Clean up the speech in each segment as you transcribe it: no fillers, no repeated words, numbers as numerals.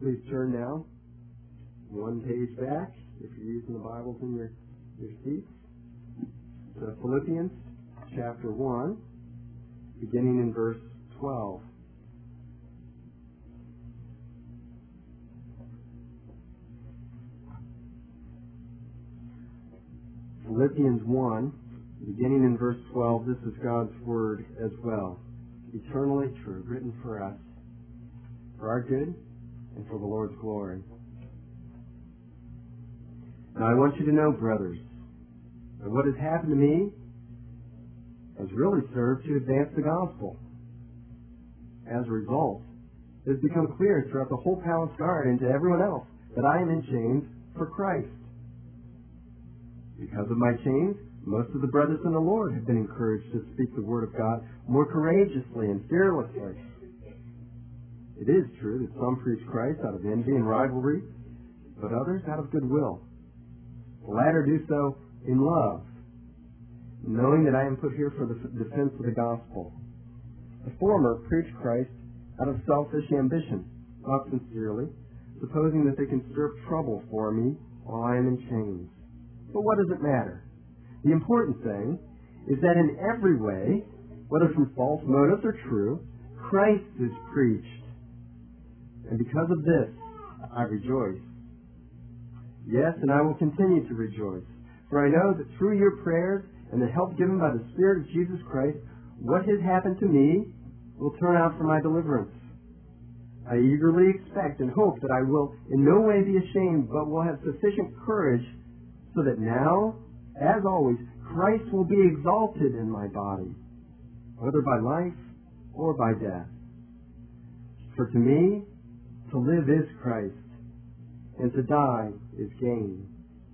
Please turn now one page back, if you're using the Bibles in your seats, to Philippians chapter 1, beginning in verse 12. Philippians 1, beginning in verse 12, this is God's Word as well. Eternally true, written for us, for our good and for the Lord's glory. Now I want you to know, brothers, that what has happened to me has really served to advance the gospel. As a result, it has become clear throughout the whole palace guard and to everyone else that I am in chains for Christ. Because of my chains, most of the brothers in the Lord have been encouraged to speak the word of God more courageously and fearlessly. It is true that some preach Christ out of envy and rivalry, but others out of goodwill. The latter do so in love, knowing that I am put here for the defense of the gospel. The former preach Christ out of selfish ambition, not sincerely, supposing that they can stir up trouble for me while I am in chains. But what does it matter? The important thing is that in every way, whether from false motives or true, Christ is preached. And because of this, I rejoice. Yes, and I will continue to rejoice. For I know that through your prayers and the help given by the Spirit of Jesus Christ, what has happened to me will turn out for my deliverance. I eagerly expect and hope that I will in no way be ashamed, but will have sufficient courage so that now, as always, Christ will be exalted in my body, whether by life or by death. For to me, to live is Christ, and to die is gain.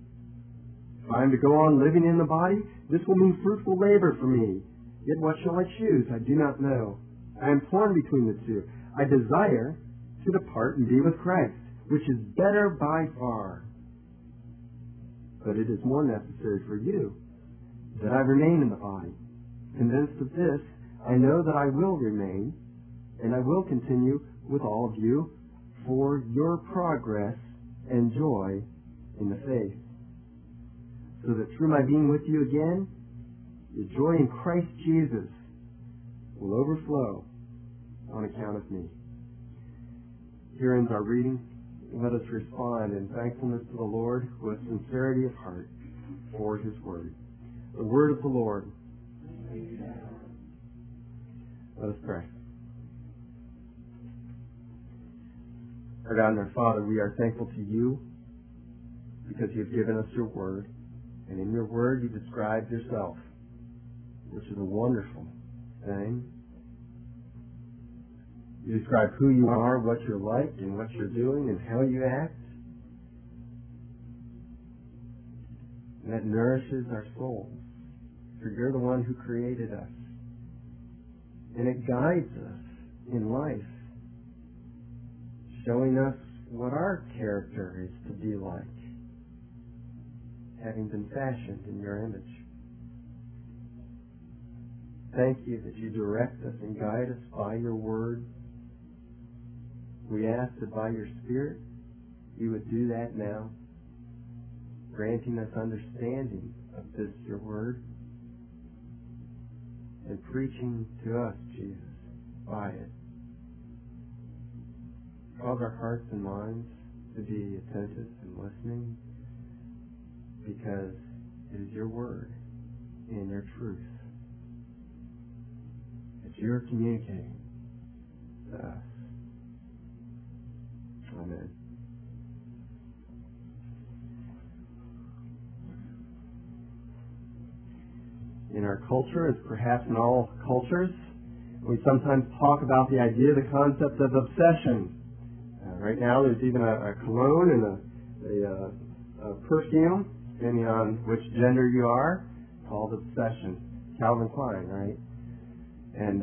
If I am to go on living in the body, this will mean fruitful labor for me. Yet what shall I choose? I do not know. I am torn between the two. I desire to depart and be with Christ, which is better by far. But it is more necessary for you that I remain in the body. Convinced of this, I know that I will remain, and I will continue with all of you for your progress and joy in the faith, so that through my being with you again, your joy in Christ Jesus will overflow on account of me. Here ends our reading. Let us respond in thankfulness to the Lord with sincerity of heart for His Word. The Word of the Lord. Let us pray. Our God and our Father, we are thankful to you because you have given us your Word. And in your Word you describe yourself, which is a wonderful thing. You describe who you are, what you're like, and what you're doing, and how you act. And that nourishes our souls. For you're the one who created us. And it guides us in life, showing us what our character is to be like, having been fashioned in your image. Thank you that you direct us and guide us by your word. We ask that by your Spirit you would do that now, granting us understanding of this, your word, and preaching to us, Jesus, by it. Cause our hearts and minds to be attentive and listening, because it is your word and your truth that you're communicating to us. Amen. In our culture, as perhaps in all cultures, we sometimes talk about the idea, the concept of obsession. Right now, there's even a cologne and a perfume, depending on which gender you are, called obsession. Calvin Klein, right? And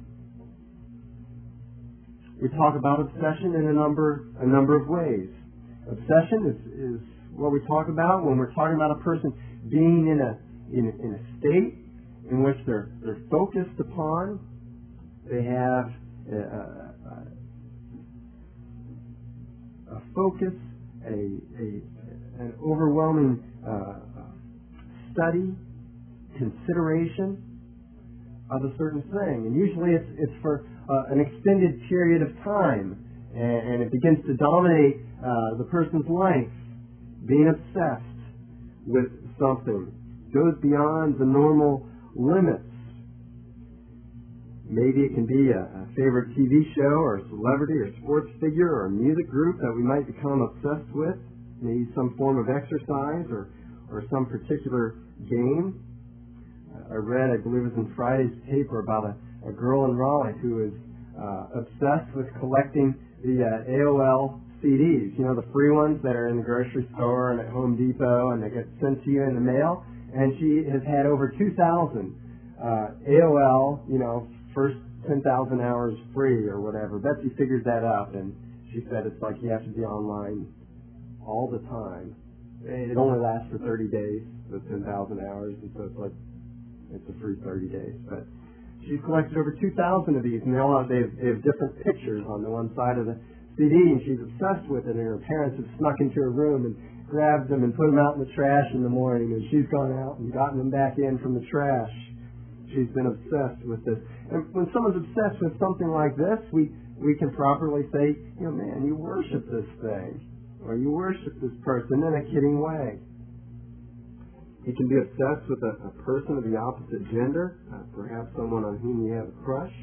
we talk about obsession in a number of ways. Obsession is what we talk about when we're talking about a person being in a state in which they're focused upon. They have focus, an overwhelming study, consideration of a certain thing. And usually it's for an extended period of time, and it begins to dominate the person's life, being obsessed with something, goes beyond the normal limits. Maybe it can be a favorite TV show or a celebrity or sports figure or a music group that we might become obsessed with, maybe some form of exercise or some particular game. I read, I believe it was in Friday's paper, about a girl in Raleigh who is obsessed with collecting the AOL CDs, you know, the free ones that are in the grocery store and at Home Depot and they get sent to you in the mail. And she has had over 2,000 AOL, you know, first 10,000 hours free or whatever. Betsy figured that out, and she said it's like you have to be online all the time. It only lasts for 30 days, the 10,000 hours, and so it's like it's a free 30 days. But she's collected over 2,000 of these, and they have different pictures on the one side of the CD, and she's obsessed with it, and her parents have snuck into her room and grabbed them and put them out in the trash in the morning, and she's gone out and gotten them back in from the trash. She's been obsessed with this. And when someone's obsessed with something like this, we can properly say, you know, man, you worship this thing, or you worship this person in a kidding way. You can be obsessed with a person of the opposite gender, perhaps someone on whom you have a crush.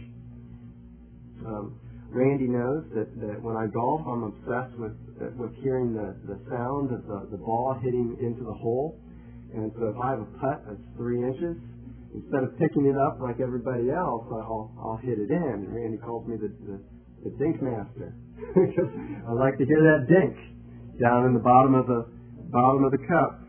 Randy knows that when I golf, I'm obsessed with hearing the sound of the ball hitting into the hole. And so if I have a putt that's 3 inches, instead of picking it up like everybody else, I'll hit it in. And Randy calls me the dink master because I like to hear that dink down in the bottom of the cup.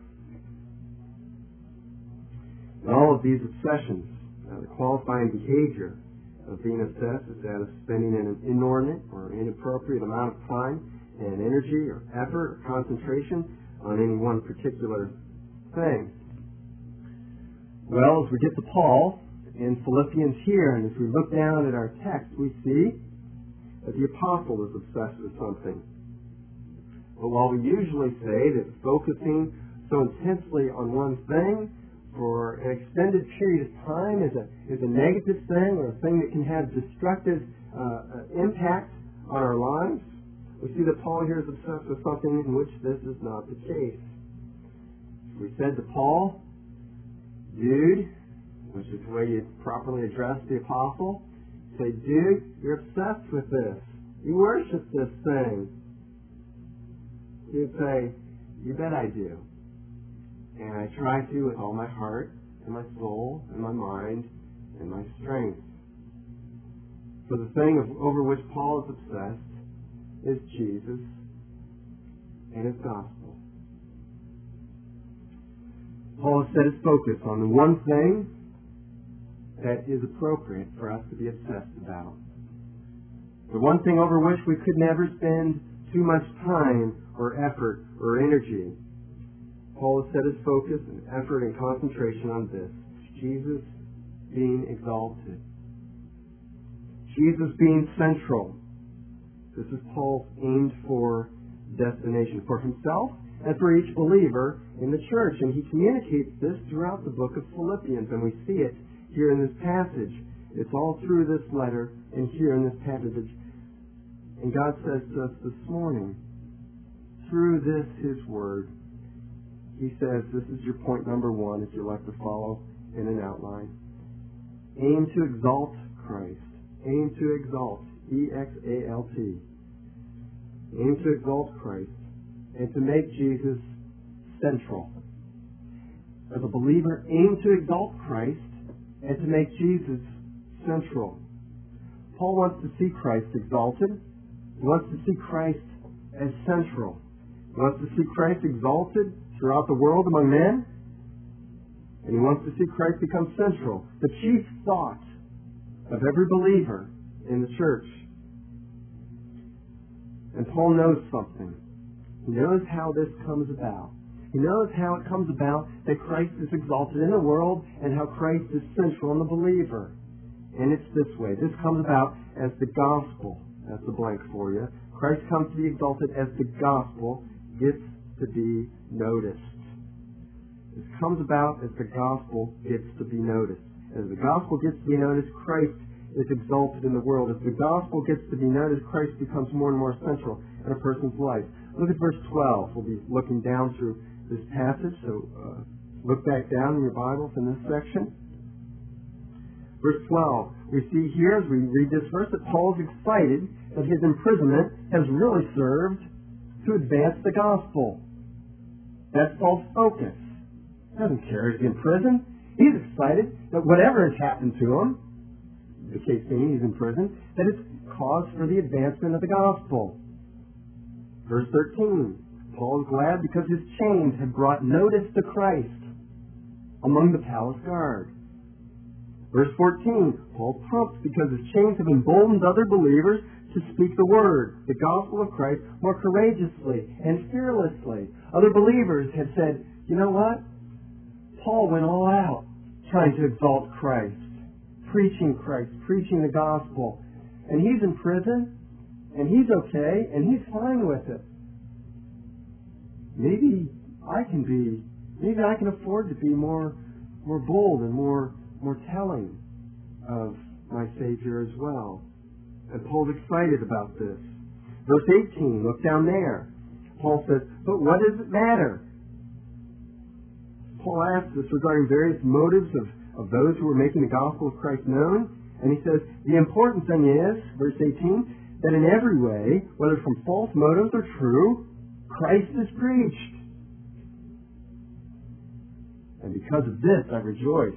And all of these obsessions, the qualifying behavior of being obsessed is that of spending an inordinate or inappropriate amount of time and energy or effort or concentration on any one particular thing. Well, as we get to Paul in Philippians here, and as we look down at our text, we see that the apostle is obsessed with something. But while we usually say that focusing so intensely on one thing for an extended period of time is a negative thing, or a thing that can have destructive impact on our lives, we see that Paul here is obsessed with something in which this is not the case. We said to Paul, dude, which is the way you properly address the apostle, say, dude, you're obsessed with this. You worship this thing. You'd say, you bet I do. And I try to with all my heart and my soul and my mind and my strength. So the thing over which Paul is obsessed is Jesus and his gospel. Paul has set his focus on the one thing that is appropriate for us to be obsessed about. The one thing over which we could never spend too much time or effort or energy. Paul has set his focus and effort and concentration on this: Jesus being exalted. Jesus being central. This is Paul's aimed for destination for himself and for each believer in the church. And he communicates this throughout the book of Philippians, and we see it here in this passage. It's all through this letter and here in this passage. And God says to us this morning, through this, his word, he says, this is your point number 1, if you'd like to follow in an outline. Aim to exalt Christ. Aim to exalt, E-X-A-L-T. Aim to exalt Christ and to make Jesus central. As a believer, aim to exalt Christ and to make Jesus central. Paul wants to see Christ exalted. He wants to see Christ as central. He wants to see Christ exalted throughout the world among men. And he wants to see Christ become central, the chief thought of every believer in the church. And Paul knows something. He knows how this comes about. He knows how it comes about that Christ is exalted in the world and how Christ is central in the believer. And it's this way. This comes about as the gospel. That's the blank for you. Christ comes to be exalted as the gospel gets to be noticed. This comes about as the gospel gets to be noticed. As the gospel gets to be noticed, Christ is exalted in the world. As the gospel gets to be noticed, Christ becomes more and more central in a person's life. Look at verse 12. We'll be looking down through this passage, so look back down in your Bibles in this section. Verse 12. We see here, as we read this verse, that Paul is excited that his imprisonment has really served to advance the gospel. That's Paul's focus. He doesn't care if he's in prison. He's excited that whatever has happened to him, the case being he's in prison, that it's cause for the advancement of the gospel. Verse 13. Paul is glad because his chains have brought notice to Christ among the palace guard. Verse 14. Paul pumped because his chains have emboldened other believers to speak the word, the gospel of Christ, more courageously and fearlessly. Other believers have said, you know what? Paul went all out trying to exalt Christ, preaching the gospel. And he's in prison, and he's okay, and he's fine with it. Maybe I can afford to be more bold and more telling of my Savior as well. And Paul's excited about this. Verse 18, look down there. Paul says, but what does it matter? Paul asks us regarding various motives of those who are making the gospel of Christ known. And he says, the important thing is, verse 18, that in every way, whether from false motives or true, Christ is preached. And because of this, I rejoice.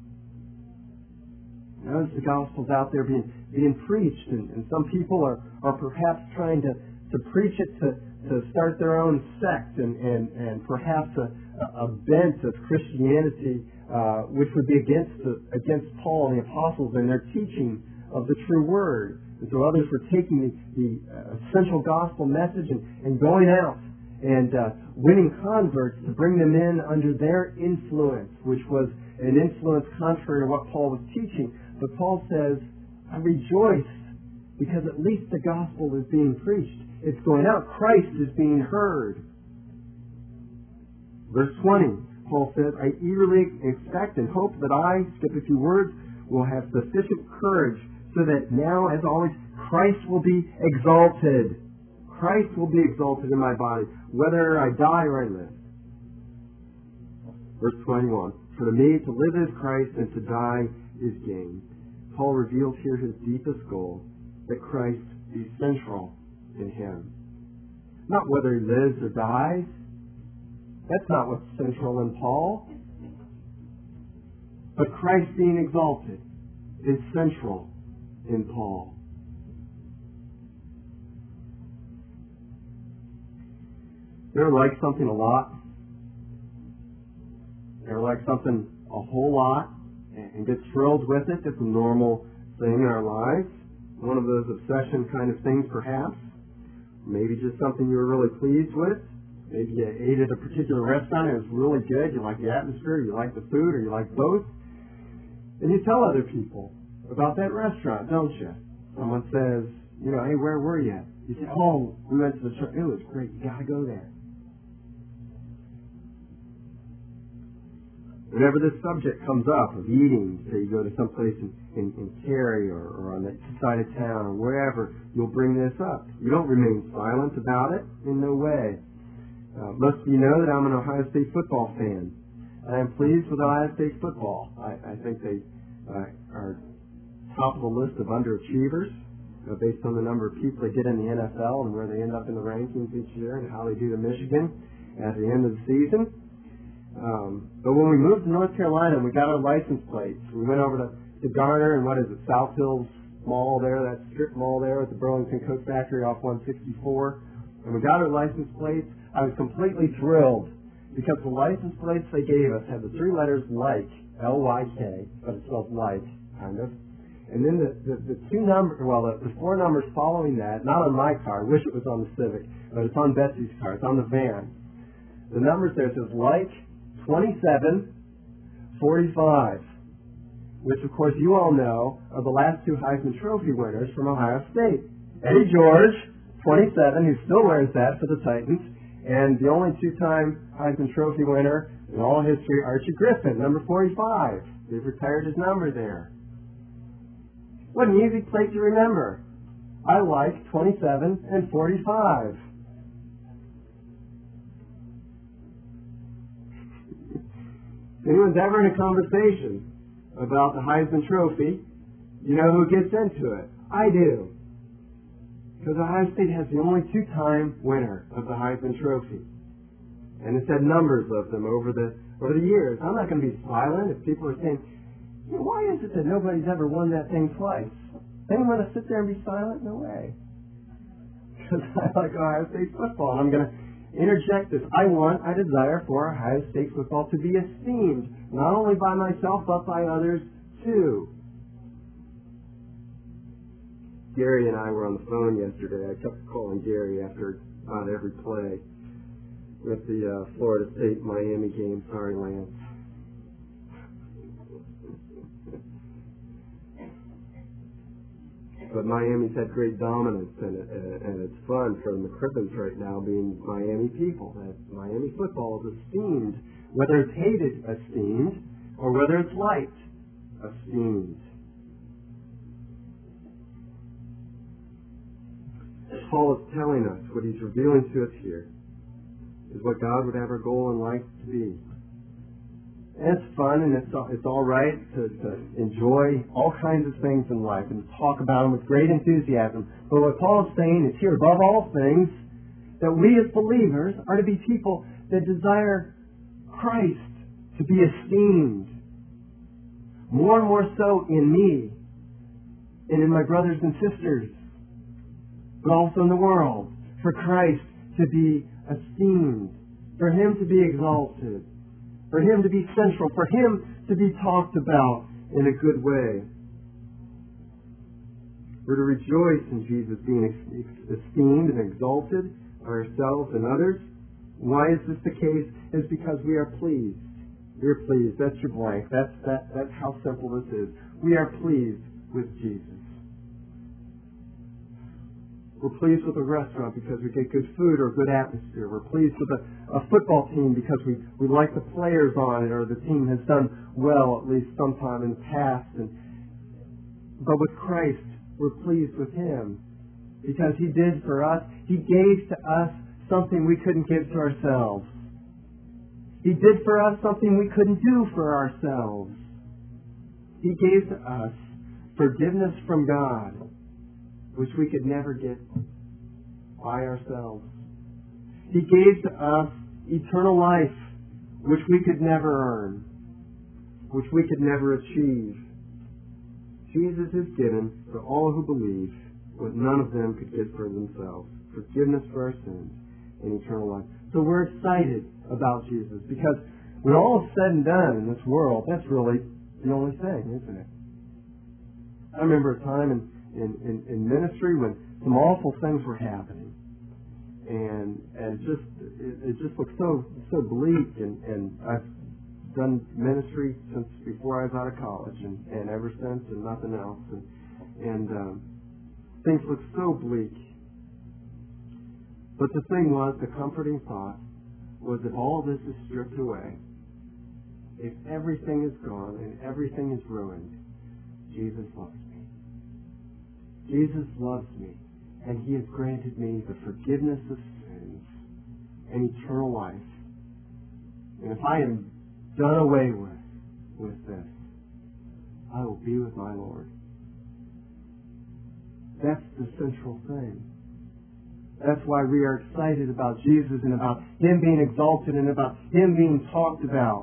Notice the gospel's out there being preached, and some people are perhaps trying to preach it to start their own sect and perhaps a bent of Christianity which would be against Paul and the apostles and their teaching of the true word. And so others were taking the essential gospel message and going out and winning converts to bring them in under their influence, which was an influence contrary to what Paul was teaching. But Paul says, I rejoice because at least the gospel is being preached. It's going out. Christ is being heard. Verse 20, Paul says, I eagerly expect and hope that I, skip a few words, will have sufficient courage so that now, as always, Christ will be exalted. Christ will be exalted in my body, whether I die or I live. Verse 21, for to me to live is Christ and to die is gain. Paul reveals here his deepest goal, that Christ be central in him. Not whether he lives or dies. That's not what's central in Paul. But Christ being exalted is central in Paul. You ever like something a lot? You ever like something a whole lot and get thrilled with it? It's a normal thing in our lives. One of those obsession kind of things, perhaps. Maybe just something you were really pleased with. Maybe you ate at a particular restaurant and it was really good. You like the atmosphere, you like the food, or you like both. And you tell other people about that restaurant, don't you? Someone says, hey, where were you? You say, oh, we went to the restaurant. It was great. You got to go there. Whenever this subject comes up of eating, say you go to some place in Cary or on the side of town or wherever, you'll bring this up. You don't remain silent about it. In no way. Most of you know that I'm an Ohio State football fan. I am pleased with Ohio State football. I think they are top of the list of underachievers based on the number of people they get in the NFL and where they end up in the rankings each year and how they do to Michigan at the end of the season. But when we moved to North Carolina and we got our license plates, we went over to Garner and South Hills Mall there, that strip mall there at the Burlington Coat Factory off 164. And we got our license plates. I was completely thrilled because the license plates they gave us had the three letters like, L-Y-K, but it spells like, kind of. And then the two numbers, the four numbers following that, not on my car, I wish it was on the Civic, but it's on Betsy's car, it's on the van. The numbers there says like 2745, which of course you all know are the last two Heisman Trophy winners from Ohio State. Eddie George 27, who still wears that for the Titans, and the only two-time Heisman Trophy winner in all history, Archie Griffin, number 45. They've retired his number there. What an easy plate to remember. I like 27 and 45. If anyone's ever in a conversation about the Heisman Trophy, you know who gets into it. I do. Because Ohio State has the only two-time winner of the Heisman Trophy. And it's had numbers of them over the years. I'm not going to be silent if people are saying, why is it that nobody's ever won that thing twice? Then I'm going to sit there and be silent? No way. Because I like Ohio State football. I'm going to interject this. I desire for Ohio State football to be esteemed, not only by myself, but by others too. Gary and I were on the phone yesterday. I kept calling Gary after about every play with the Florida State-Miami game. Sorry, Lance. But Miami's had great dominance, and it's fun for the Crippens right now being Miami people. That Miami football is esteemed, whether it's hated, esteemed, or whether it's liked, esteemed. Paul is telling us, what he's revealing to us here, is what God would have our goal in life to be. And it's fun and it's all right to enjoy all kinds of things in life and talk about them with great enthusiasm. But what Paul is saying is here, above all things, that we as believers are to be people that desire Christ to be esteemed. More and more so in me and in my brothers and sisters, but also in the world. For Christ to be esteemed, for Him to be exalted, for Him to be central, for Him to be talked about in a good way. We're to rejoice in Jesus being esteemed and exalted by ourselves and others. Why is this the case? It's because we are pleased. We're pleased. That's your blank. That's how simple this is. We are pleased with Jesus. We're pleased with a restaurant because we get good food or good atmosphere. We're pleased with a football team because we like the players on it or the team has done well at least sometime in the past. But with Christ, we're pleased with Him because He did for us. He gave to us something we couldn't give to ourselves. He did for us something we couldn't do for ourselves. He gave to us forgiveness from God, which we could never get by ourselves. He gave to us eternal life, which we could never earn, which we could never achieve. Jesus has given to all who believe what none of them could get for themselves: forgiveness for our sins and eternal life. So we're excited about Jesus because when all is said and done in this world, that's really the only thing, isn't it? I remember a time in ministry when some awful things were happening, and it just looked so bleak. And I've done ministry since before I was out of college, and ever since, and nothing else. And things looked so bleak. But the thing was, the comforting thought was, if all this is stripped away, if everything is gone and everything is ruined, Jesus loves me. Jesus loves me, and He has granted me the forgiveness of sins and eternal life. And if I am done away with this, I will be with my Lord. That's the central thing. That's why we are excited about Jesus and about Him being exalted and about Him being talked about.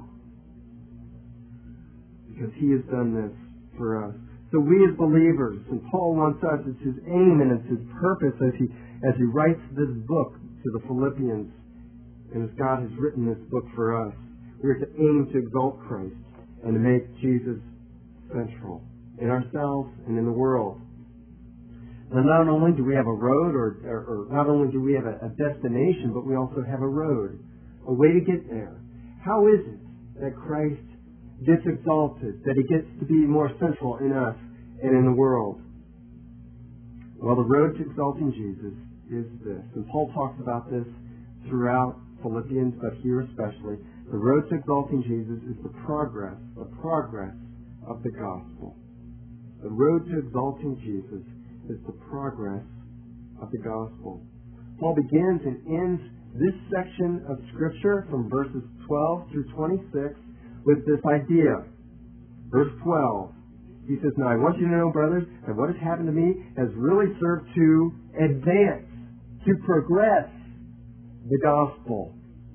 Because He has done this for us. So we as believers, and Paul wants us, it's his aim and it's his purpose as he writes this book to the Philippians, and as God has written this book for us, we are to aim to exalt Christ and to make Jesus central in ourselves and in the world. Now, not only do we have a road, or not only do we have a destination, but we also have a road, a way to get there. How is it that Christ gets exalted, that He gets to be more central in us and in the world? Well, the road to exalting Jesus is this. And Paul talks about this throughout Philippians, but here especially. The road to exalting Jesus is the progress of the gospel. The road to exalting Jesus is the progress of the gospel. Paul begins and ends this section of Scripture from verses 12 through 26 with this idea. Verse 12, he says, "Now I want you to know, brothers, that what has happened to me has really served to advance, to progress the gospel."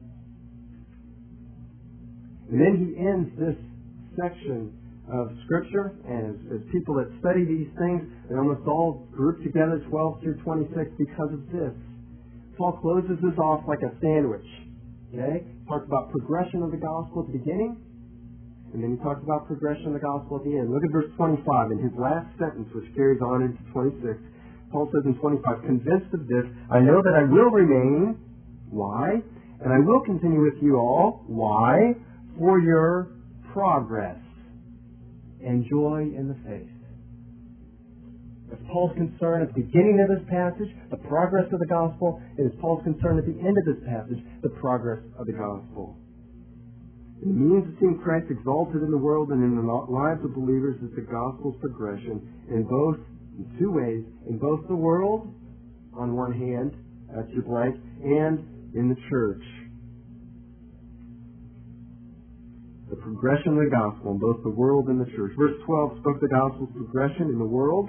And then he ends this section of Scripture, and as people that study these things, they almost all group together 12 through 26 because of this. Paul closes this off like a sandwich. Okay? He talks about progression of the gospel at the beginning, and then he talks about progression of the gospel at the end. Look at verse 25 in his last sentence, which carries on into 26. Paul says in 25, "Convinced of this, I know that I will remain." Why? "And I will continue with you all." Why? "For your progress and joy in the faith." That's Paul's concern at the beginning of this passage, the progress of the gospel, and it's Paul's concern at the end of this passage, the progress of the gospel. It means to see Christ exalted in the world and in the lives of believers is the gospel's progression in two ways, in both the world, on one hand, that's your blank, and in the church. The progression of the gospel in both the world and the church. Verse 12 spoke the gospel's progression in the world.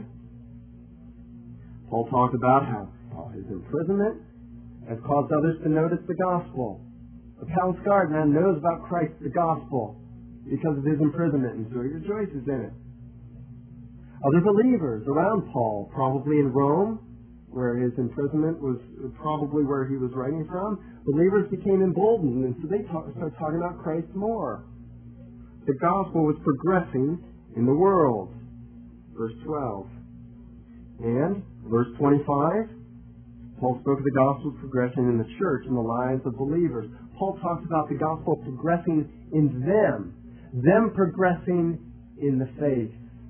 Paul talked about how his imprisonment has caused others to notice the gospel. The palace guard now knows about Christ, the gospel, because of his imprisonment, and so he rejoices in it. Other believers around Paul, probably in Rome, where his imprisonment was probably where he was writing from, believers became emboldened, and so they started talking about Christ more. The gospel was progressing in the world. Verse 12. And verse 25, Paul spoke of the gospel's progression in the church, in the lives of believers. Paul talks about the gospel progressing in them progressing in the faith.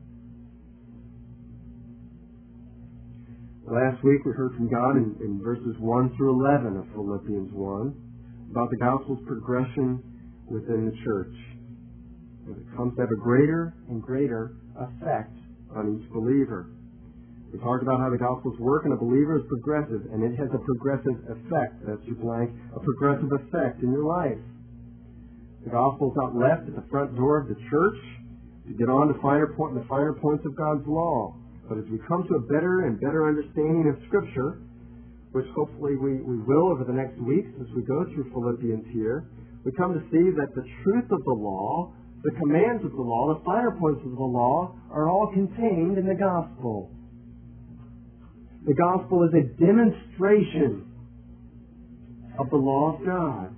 Last week we heard from God in verses 1 through 11 of Philippians 1 about the gospel's progression within the church. It comes to have a greater and greater effect on each believer. We talked about how the gospel's work in a believer is progressive, and it has a progressive effect. That's your blank, a progressive effect in your life. The gospel is not left at the front door of the church to get on to the finer points of God's law. But as we come to a better and better understanding of Scripture, which hopefully we will over the next weeks as we go through Philippians here, we come to see that the truth of the law, the commands of the law, the finer points of the law are all contained in the gospel. The gospel is a demonstration of the law of God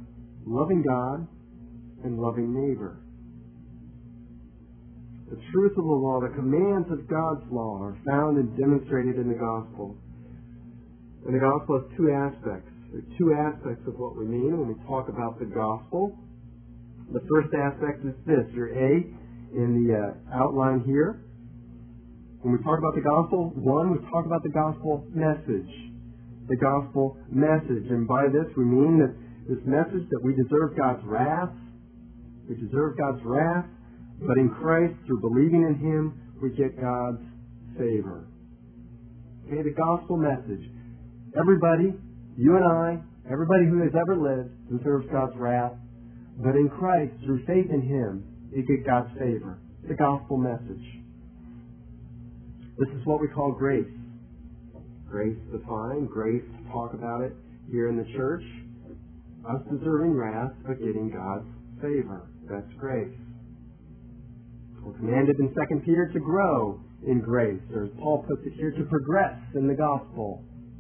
and loving neighbor. The truth of the law, the commands of God's law are found and demonstrated in the gospel. And the gospel has two aspects. There are two aspects of what we mean when we talk about the gospel. The first aspect is this, your A in the outline here. When we talk about the gospel, we talk about the gospel message. The gospel message. And by this we mean that this message that we deserve God's wrath. We deserve God's wrath, but in Christ, through believing in Him, we get God's favor. Okay, the gospel message. Everybody, you and I, everybody who has ever lived deserves God's wrath, but in Christ, through faith in Him, you get God's favor. The gospel message. This is what we call grace. Grace defined, grace talk about it here in the church. Us deserving wrath, but getting God's favor. That's grace. We're commanded in 2 Peter to grow in grace, or as Paul puts it here, to progress in the gospel.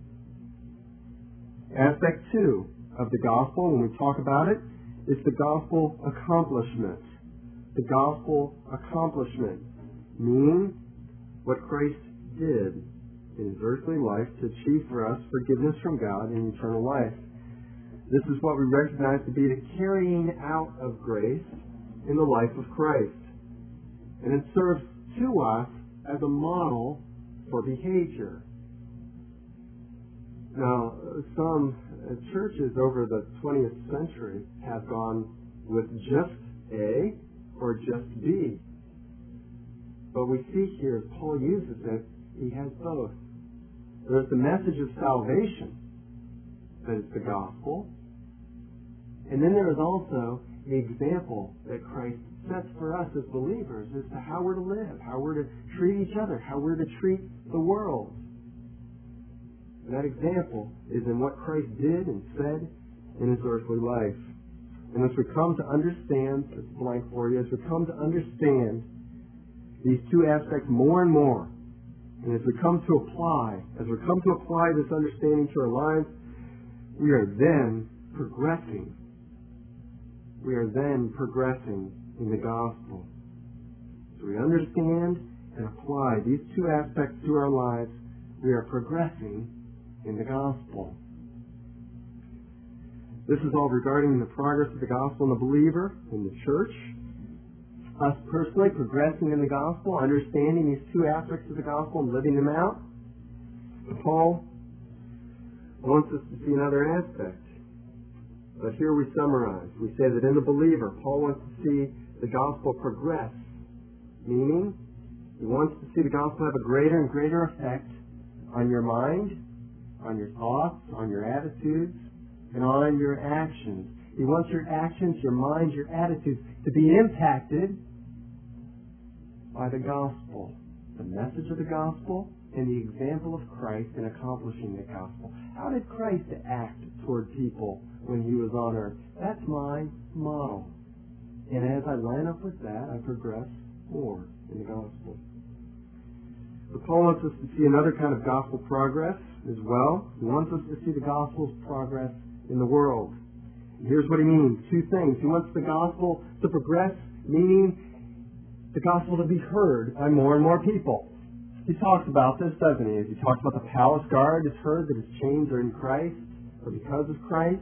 Aspect 2 of the gospel, when we talk about it, is the gospel accomplishment. The gospel accomplishment, meaning what Christ did in His earthly life to achieve for us forgiveness from God and eternal life. This is what we recognize to be the carrying out of grace in the life of Christ. And it serves to us as a model for behavior. Now, some churches over the 20th century have gone with just A or just B. But we see here, as Paul uses it, he has both. There's the message of salvation, that is the gospel. And then there is also the example that Christ sets for us as believers as to how we're to live, how we're to treat each other, how we're to treat the world. And that example is in what Christ did and said in his earthly life. And as we come to understand, it's blank for you, as we come to understand these two aspects more and more, and as we come to apply this understanding to our lives, we are then progressing. We are then progressing in the gospel. So we understand and apply these two aspects to our lives, we are progressing in the gospel. This is all regarding the progress of the gospel in the believer, in the church. Us personally progressing in the gospel, understanding these two aspects of the gospel and living them out. Paul wants us to see another aspect. But here we summarize. We say that in the believer, Paul wants to see the gospel progress. Meaning, he wants to see the gospel have a greater and greater effect on your mind, on your thoughts, on your attitudes, and on your actions. He wants your actions, your mind, your attitudes to be impacted by the gospel, the message of the gospel, and the example of Christ in accomplishing the gospel. How did Christ act toward people when he was on earth? That's my model. And as I line up with that, I progress more in the gospel. But Paul wants us to see another kind of gospel progress as well. He wants us to see the gospel's progress in the world. And here's what he means. Two things. He wants the gospel to progress, meaning the gospel to be heard by more and more people. He talks about this, doesn't he? As he talks about the palace guard is heard that his chains are in Christ, or because of Christ.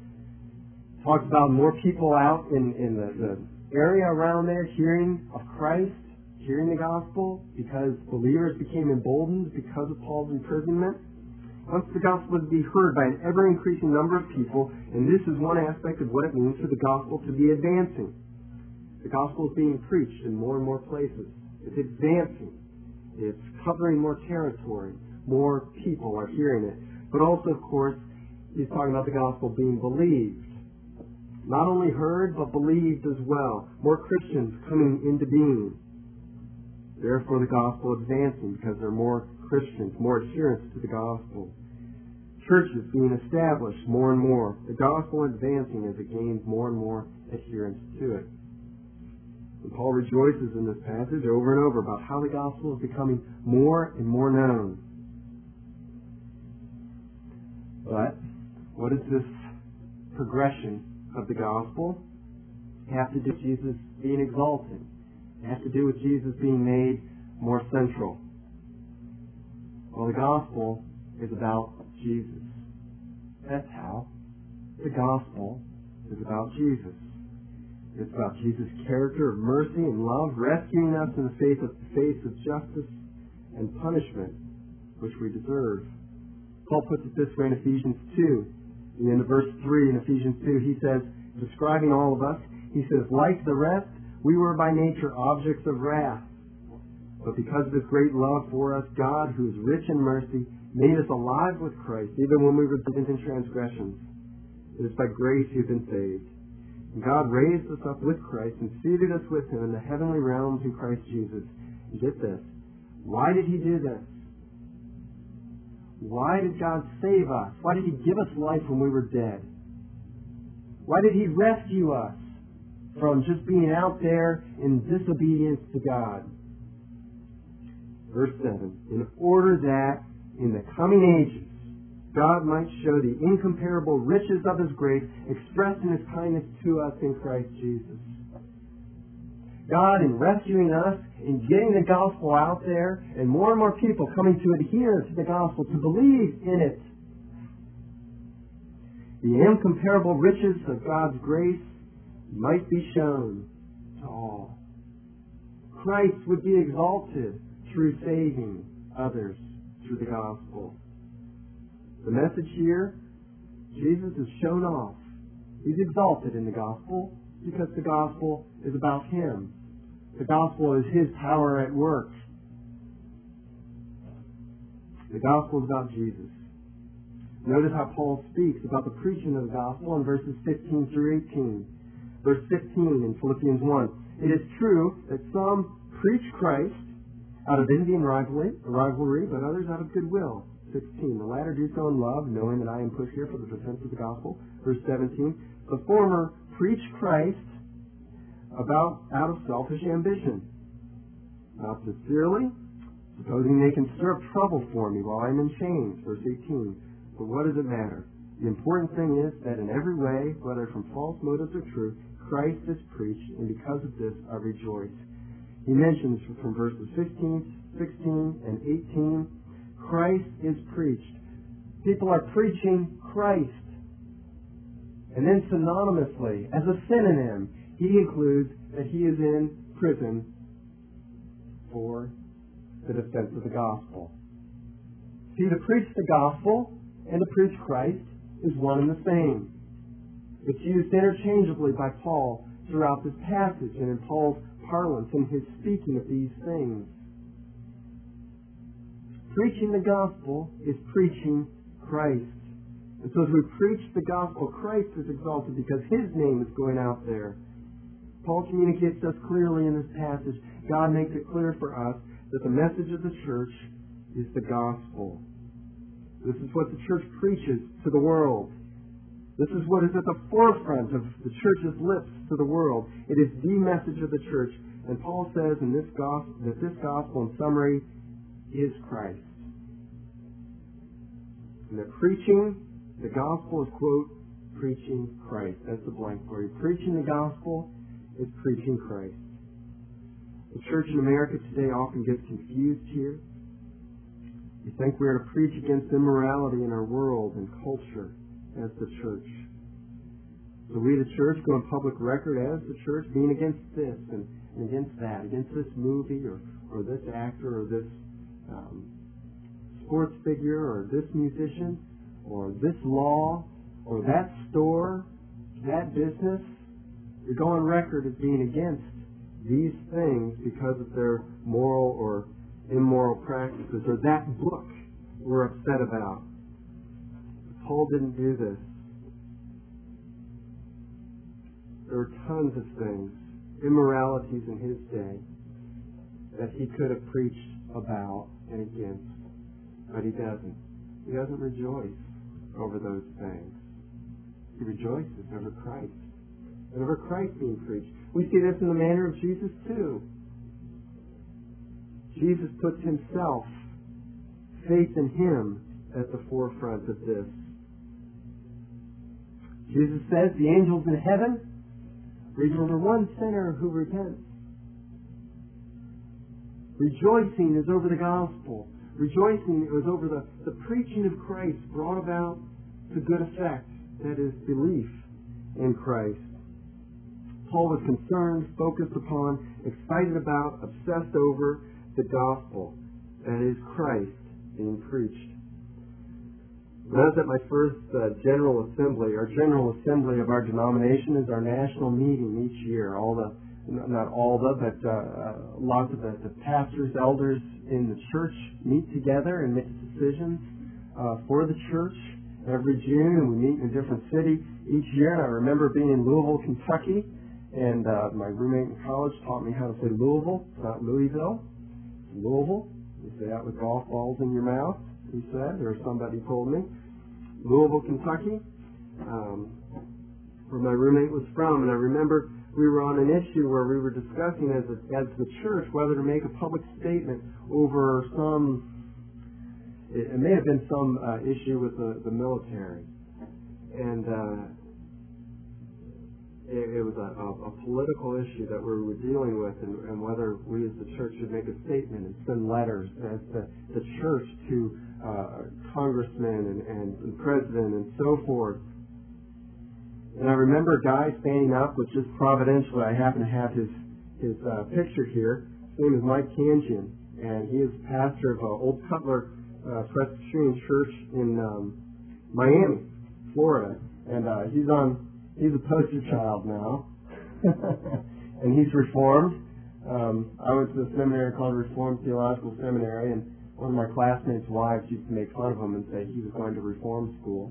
He talks about more people out in the area around there hearing of Christ, hearing the gospel, because believers became emboldened because of Paul's imprisonment. He wants the gospel to be heard by an ever-increasing number of people, and this is one aspect of what it means for the gospel to be advancing. The gospel is being preached in more and more places. It's advancing. It's covering more territory. More people are hearing it. But also, of course, he's talking about the gospel being believed. Not only heard, but believed as well. More Christians coming into being. Therefore, the gospel advancing because there are more Christians, more adherents to the gospel. Churches being established more and more. The gospel advancing as it gains more and more adherents to it. And Paul rejoices in this passage over and over about how the gospel is becoming more and more known. But what does this progression of the gospel have to do with Jesus being exalted? It has to do with Jesus being made more central. Well, the gospel is about Jesus. That's how. The gospel is about Jesus. It's about Jesus' character of mercy and love, rescuing us in the face of justice and punishment, which we deserve. Paul puts it this way in Ephesians 2. In the end of verse 3 in Ephesians 2, he says, describing all of us, he says, like the rest, we were by nature objects of wrath. But because of his great love for us, God, who is rich in mercy, made us alive with Christ, even when we were dead in transgressions. It is by grace you've been saved. God raised us up with Christ and seated us with him in the heavenly realms in Christ Jesus. And get this. Why did he do this? Why did God save us? Why did he give us life when we were dead? Why did he rescue us from just being out there in disobedience to God? Verse 7. In order that in the coming ages God might show the incomparable riches of his grace expressed in his kindness to us in Christ Jesus. God, in rescuing us, in getting the gospel out there, and more people coming to adhere to the gospel, to believe in it. The incomparable riches of God's grace might be shown to all. Christ would be exalted through saving others through the gospel. The message here, Jesus is shown off. He's exalted in the gospel because the gospel is about Him. The gospel is His power at work. The gospel is about Jesus. Notice how Paul speaks about the preaching of the gospel in verses 15 through 18. Verse 15 in Philippians 1. It is true that some preach Christ out of envy and rivalry, but others out of goodwill. 16. The latter do so in love, knowing that I am put here for the defense of the gospel. Verse 17. The former preach Christ out of selfish ambition, not sincerely, supposing they can stir up trouble for me while I'm in chains. Verse 18. But what does it matter? The important thing is that in every way, whether from false motives or true, Christ is preached, and because of this I rejoice. He mentions from verses 15, 16, and 18, Christ is preached. People are preaching Christ. And then synonymously, as a synonym, he includes that he is in prison for the defense of the gospel. See, to preach the gospel and to preach Christ is one and the same. It's used interchangeably by Paul throughout this passage and in Paul's parlance in his speaking of these things. Preaching the gospel is preaching Christ. And so as we preach the gospel, Christ is exalted because His name is going out there. Paul communicates to us clearly in this passage. God makes it clear for us that the message of the church is the gospel. This is what the church preaches to the world. This is what is at the forefront of the church's lips to the world. It is the message of the church. And Paul says in this gospel, that this gospel, in summary, is Christ. And that preaching the gospel is, quote, preaching Christ. That's the blank for you. Preaching the gospel is preaching Christ. The church in America today often gets confused here. We think we are to preach against immorality in our world and culture as the church. So we, the church, go on public record as the church being against this and against that, against this movie or this actor or this sports figure or this musician or this law or that store, that business. We go on record as being against these things because of their moral or immoral practices or that book we're upset about. Paul didn't do this. There were tons of things, immoralities in his day, that he could have preached about and against, but he doesn't. He doesn't rejoice over those things. He rejoices over Christ, and over Christ being preached. We see this in the manner of Jesus too. Jesus puts himself, faith in Him, at the forefront of this. Jesus says the angels in heaven rejoice over one sinner who repents. Rejoicing is over the gospel. Rejoicing is over the preaching of Christ brought about to good effect, that is, belief in Christ. Paul was concerned, focused upon, excited about, obsessed over the gospel, that is, Christ being preached. When I was at my first General Assembly, our General Assembly of our denomination is our national meeting each year. Lots of the pastors, elders in the church meet together and make decisions for the church every June, and we meet in a different city each year. And I remember being in Louisville, Kentucky, and my roommate in college taught me how to say Louisville. It's not Louisville. It's Louisville. You say that with golf balls in your mouth, he said, or somebody told me. Louisville, Kentucky, where my roommate was from. And I remember we were on an issue where we were discussing as the church whether to make a public statement over it may have been some issue with the military. And it was a political issue that we were dealing with, and whether we as the church should make a statement and send letters as the church to congressmen and president and so forth. And I remember a guy standing up, which just providentially I happen to have his picture here. His name is Mike Kanjian, and he is pastor of Old Cutler Presbyterian Church in Miami, Florida, and he's a poster child now, and he's Reformed. I went to a seminary called Reformed Theological Seminary, and one of my classmates' wives used to make fun of him and say he was going to reform school.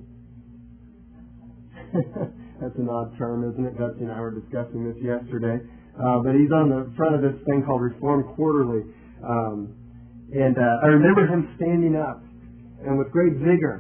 That's an odd term, isn't it? Betsy and I were discussing this yesterday. But he's on the front of this thing called Reformed Quarterly. And I remember him standing up and with great vigor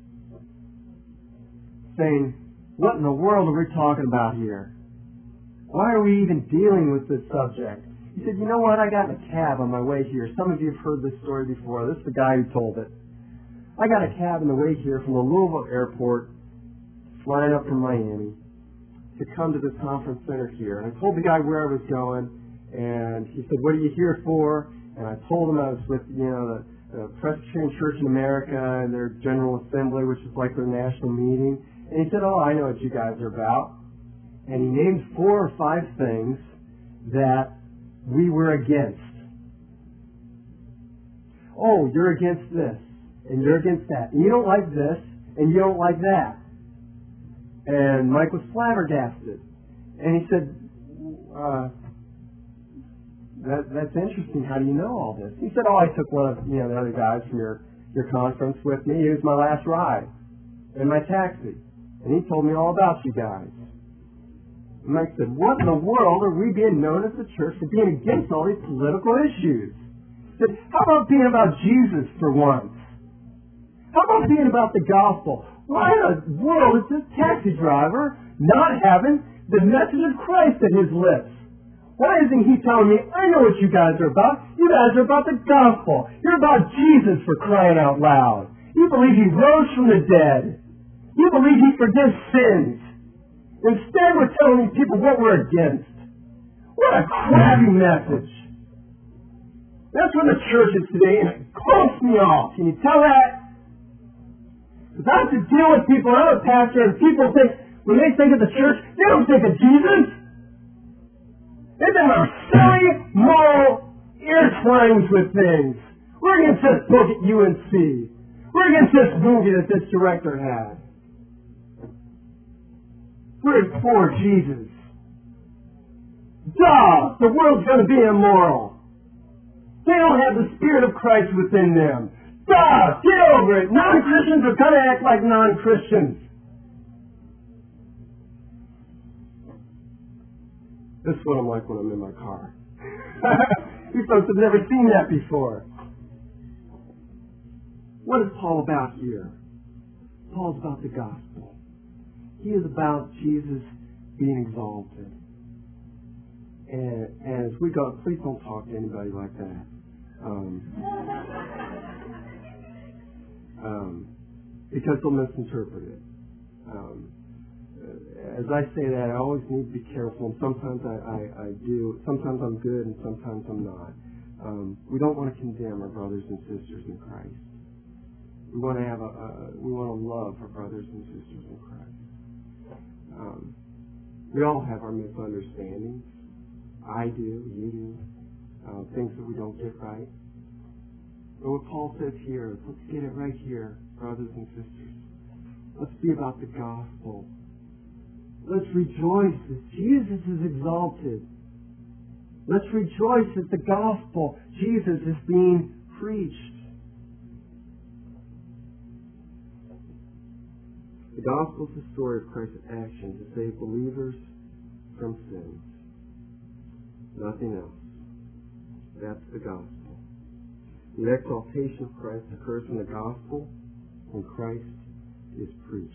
saying, "What in the world are we talking about here? Why are we even dealing with this subject?" He said, "You know what? I got in a cab on my way here." Some of you have heard this story before. This is the guy who told it. "I got a cab on the way here from the Louisville airport, flying up from Miami, to come to this conference center here. And I told the guy where I was going, and he said, 'What are you here for?' And I told him I was with, the Presbyterian Church in America and their General Assembly, which is like their national meeting. And he said, 'Oh, I know what you guys are about.' And he named 4 or 5 things that we were against. 'Oh, you're against this, and you're against that, and you don't like this, and you don't like that.' And Mike was flabbergasted. And he said, that's interesting. How do you know all this?" He said, "Oh, I took one of the other guys from your conference with me. He was my last ride in my taxi. And he told me all about you guys." And Mike said, "What in the world are we being known as a church for being against all these political issues?" He said, "How about being about Jesus for once? How about being about the gospel? Why in the world is this taxi driver not having the message of Christ at his lips? Why isn't he telling me, 'I know what you guys are about. You guys are about the gospel. You're about Jesus, for crying out loud. You believe he rose from the dead. You believe he forgives sins. Instead, we're telling these people what we're against.' What a crappy message." That's what the church is today, and it close me off. Can you tell that? Because I have to deal with people. I'm a pastor, and people think, when they think of the church, they don't think of Jesus. They think of silly, moral intertwines with things. We're against this book at UNC. We're against this movie that this director had. We're for Jesus. Duh! The world's going to be immoral. They don't have the Spirit of Christ within them. Duh! Get over it. Non-Christians are going to act like non-Christians. This is what I'm like when I'm in my car. You folks have never seen that before. What is Paul about here? Paul's about the gospel. He is about Jesus being exalted. And as we go, please don't talk to anybody like that. Because they'll misinterpret it. As I say that, I always need to be careful, and sometimes I do. Sometimes I'm good, and sometimes I'm not. We don't want to condemn our brothers and sisters in Christ. We want to love our brothers and sisters in Christ. We all have our misunderstandings. I do, you do. Things that we don't get right. But what Paul says here is, let's get it right here, brothers and sisters. Let's be about the gospel. Let's rejoice as Jesus is exalted. Let's rejoice as the gospel, Jesus, is being preached. The gospel is the story of Christ's action to save believers from sins. Nothing else. That's the gospel. The exaltation of Christ occurs in the gospel when Christ is preached.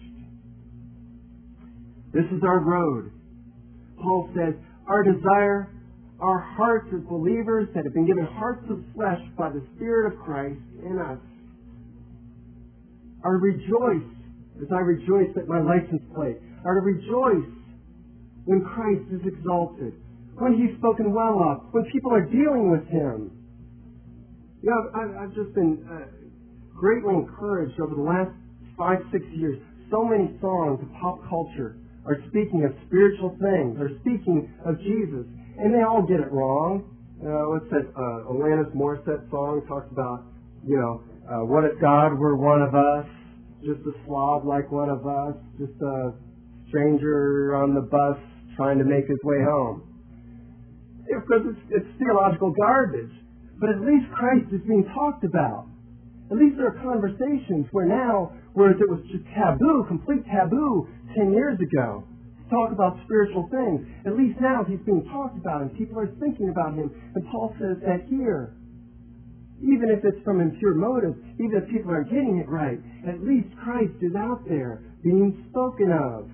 This is our road. Paul says, our desire, our hearts as believers that have been given hearts of flesh by the Spirit of Christ in us, are to rejoice as I rejoice at my license plate, are to rejoice when Christ is exalted, when He's spoken well of, when people are dealing with Him. You know, I've just been greatly encouraged over the last 5-6 years. So many songs of pop culture are speaking of spiritual things, are speaking of Jesus, and they all get it wrong. What's that Alanis Morissette song talks about, what if God were one of us? just a slob like one of us, just a stranger on the bus trying to make his way home. Of course, it's theological garbage, but at least Christ is being talked about. At least there are conversations whereas it was just taboo, complete taboo 10 years ago, to talk about spiritual things. At least now he's being talked about and people are thinking about him. And Paul says that here, even if it's from impure motives, even if people aren't getting it right, at least Christ is out there being spoken of.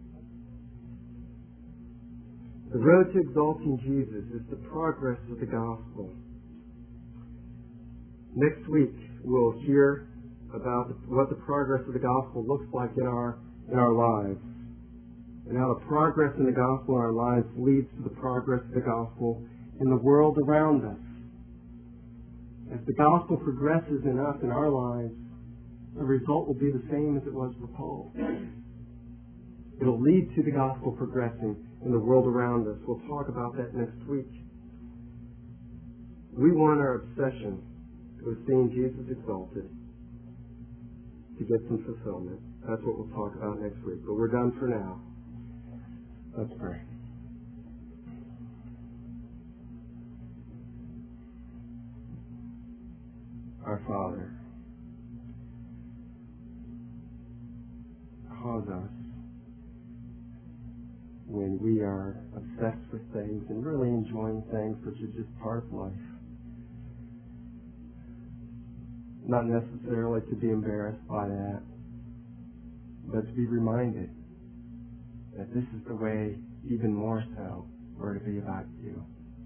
The road to exalting Jesus is the progress of the gospel. Next week, we'll hear about what the progress of the gospel looks like in our lives, and how the progress in the gospel in our lives leads to the progress of the gospel in the world around us. As the gospel progresses in us, in our lives, the result will be the same as it was for Paul. It'll lead to the gospel progressing in the world around us. We'll talk about that next week. We want our obsession with seeing Jesus exalted to get some fulfillment. That's what we'll talk about next week. But we're done for now. Let's pray. Our Father, cause us, when we are obsessed with things and really enjoying things which are just part of life, not necessarily to be embarrassed by that, but to be reminded that this is the way, even more so, we're to be about you.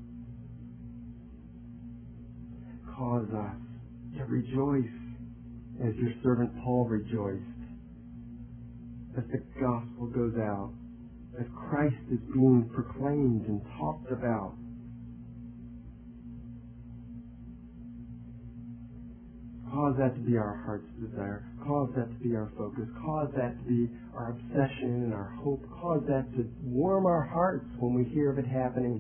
Cause us to rejoice as your servant Paul rejoiced, as the gospel goes out, as Christ is being proclaimed and talked about. Cause that to be our heart's desire. Cause that to be our focus. Cause that to be our obsession and our hope. Cause that to warm our hearts when we hear of it happening.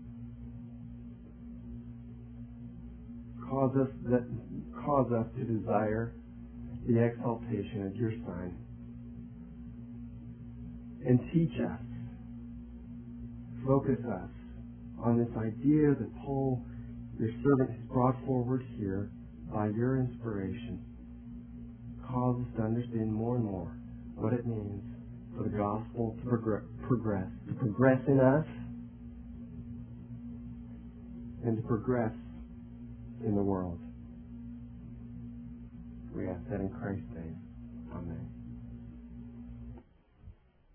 Cause us to desire the exaltation of your Son. And teach us, focus us on this idea that Paul, your servant, has brought forward here by your inspiration. Cause us to understand more and more what it means for the gospel to progress in us, and to progress in the world. We ask that in Christ's name. Amen.